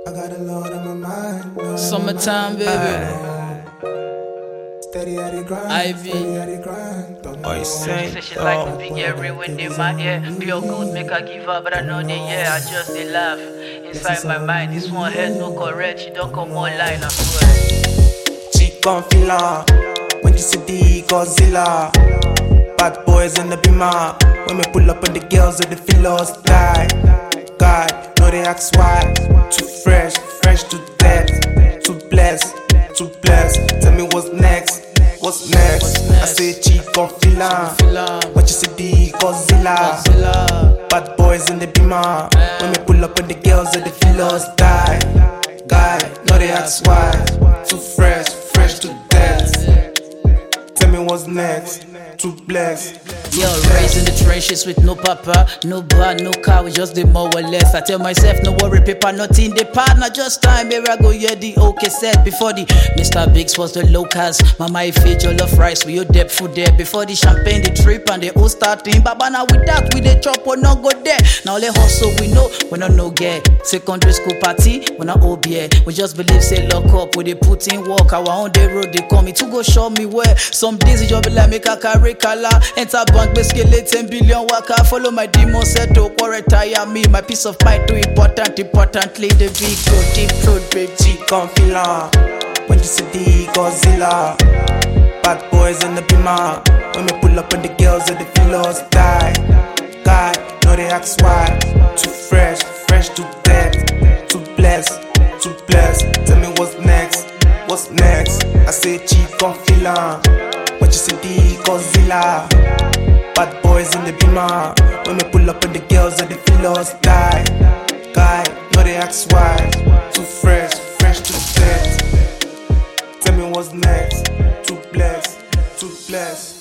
I got a load on my mind. Summertime, baby. Steady at the grind. Ivy. Steady at the grind. What you say? Say she like the big every wind in my ear. Pure good make her give up, but I know they I just they laugh. Inside my mind, this one head no correct. She don't come online, I swear. She confila when you see the Godzilla. Bad boys in the beamer. When we pull up on the girls with the filos die. God, know they ask why. Too fresh, fresh to death. Too blessed, too blessed. Tell me what's next, what's next? I say she confila when you see the Godzilla. Bad boys in the beamer. When we pull up on the girls with the filos die. God, know they ask why. Too fresh, fresh to death. Tell me what's next. Too blessed. Yo, raised in the trenches with no papa, no bar, no car, we just did more or less. I tell myself, no worry, paper, nothing, the partner, just time, here I go, yeah, the okay set. Before the Mr. Biggs was the locals, Mama Ife, jollof rice, we your depth food there. Before the champagne, the trip, and the whole starting, Baba, now with that, we the chop, we not go there. Now let hustle, we know, we not no get. Secondary school party, we not OBA. We just believe, say, lock up, we they put in work, our own day road, they call me to go show me where. Some days, you be like, make a carry color, enter bank, basically 10 billion waka. Follow my demon set to retire me. My peace of mind too important, importantly the big road, deep road, baby. She confila when you see the Godzilla. Bad boys in the beamer. When we pull up on the girls with the filos die. God, know they ask why. Too fresh, fresh to death. Too blessed, too blessed. Tell me what's next, what's next? I say she confila when you see the Godzilla. Bad boys in the beamer. When we pull up on the girls and the filos die. God, know they ask why. Too fresh, fresh to death. Tell me what's next. Too blessed, too blessed.